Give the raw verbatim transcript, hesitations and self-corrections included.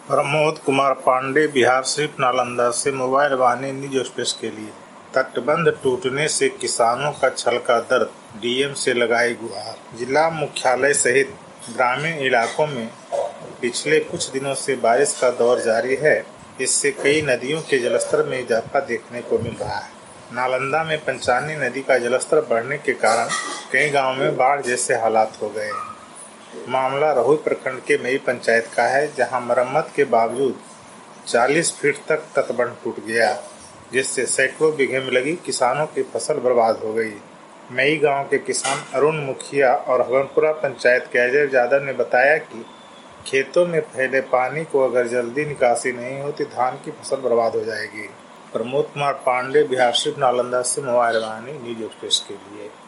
प्रमोद कुमार पांडे, बिहार शरीफ, नालंदा से मोबाइल वाणी news express के लिए। तटबंध टूटने से किसानों का छलका दर्द, डीएम से लगाई गुहार। जिला मुख्यालय सहित ग्रामीण इलाकों में पिछले कुछ दिनों से बारिश का दौर जारी है। इससे कई नदियों के जलस्तर में इजाफा देखने को मिल रहा है। नालंदा में पंचानी नदी का जलस्तर बढ़ने के कारण कई गांवों में बाढ़ जैसे हालात हो गए हैं। मामला रहुई प्रखंड के मई पंचायत का है, जहां मरम्मत के बावजूद चालीस फीट तक तटबंध टूट गया, जिससे सैकड़ों बीघे में लगी किसानों की फसल बर्बाद हो गई। मई गांव के किसान अरुण मुखिया और हवनपुरा पंचायत के अजय यादव ने बताया कि खेतों में फैले पानी को अगर जल्दी निकासी नहीं होती धान की फसल बर्बाद हो जाएगी। प्रमोद कुमार पांडे, बिहार शरीफ, नालंदा से मोबाइल वाणी न्यूज एक्सप्रेस के लिए।